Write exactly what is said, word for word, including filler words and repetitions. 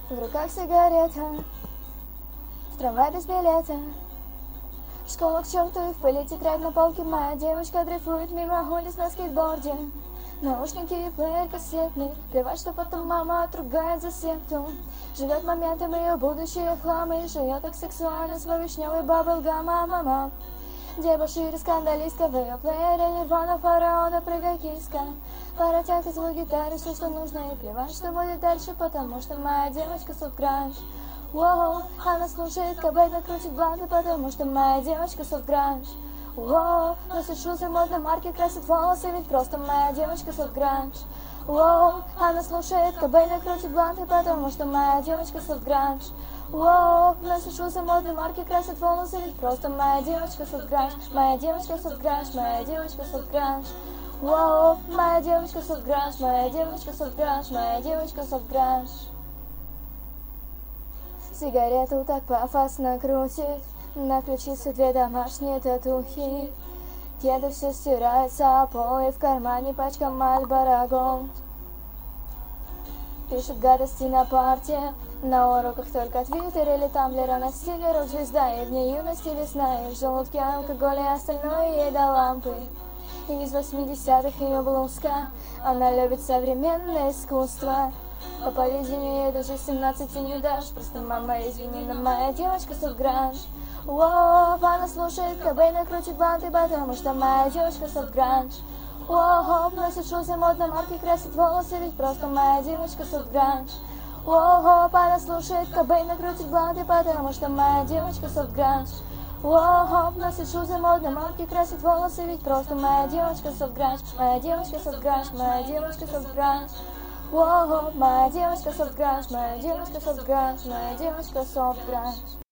В руках сигарета, в трамвай без билета. Школа к черту и в пыли тетрадь на полке. Моя девочка дрейфует мимо улиц на скейтборде. Наушники и плеер кассетный. Плевать, что потом мама отругает за секту. Живет моментом, ее будущее хлам. И живет так сексуально свой вишневый баблгам. Мама, дебошири, скандалистка. В ее плеере Нирвана, фараона, прыгай киска. Паротяг и звук гитары, все, что нужно. И плевать, что будет дальше, потому что моя девочка софт-гранж. Воу, она слушает Кобейна, крутит бланты, потому что моя девочка софт-гранж. Воу, носит шузы модной марки, красит волосы, ведь просто моя девочка софт-гранж. Воу, она слушает Кобейна, крутит бланты, потому что моя девочка софт-гранж. Воу, носит шузы модной марки, красит волосы, ведь просто моя девочка софт-гранж. Моя девочка софт-гранж, моя девочка софт-гранж. Воу, моя девочка софт-гранж, моя девочка софт-гранж, моя девочка софт-гранж. Сигарету так пафосно крутит, на ключице две домашние татухи. Кеды все стирается, обои в кармане, пачка Мальборо Голд. Пишет гадости на парте, на уроках только твиттер или тамблер. Она стиле рок-звезда, и в ней юности весна, и в желудке алкоголь, и остальное ей до лампы. Из восьмидесятых ее блузка, она любит современное искусство. По поведению ей даже семнадцати не дашь. Просто мама, извини, но моя девочка софт-гранж. Воу, она слушает Кобейна, крутит банты, потому что моя девочка софт-гранж. Воу, носит шузы модной марки, красит волосы, ведь просто моя девочка софт-гранж. Воу, она слушает Кобейна, крутит банты, потому что моя девочка софт-гранж. Воу, носит шузы модной марки, красит волосы, ведь просто моя девочка софт-гранж. Моя девочка софт-гранж, моя девочка софт-гранж. Воу, моя девочка софт-гранж, моя девочка софт-гранж, моя девочка софт-гранж.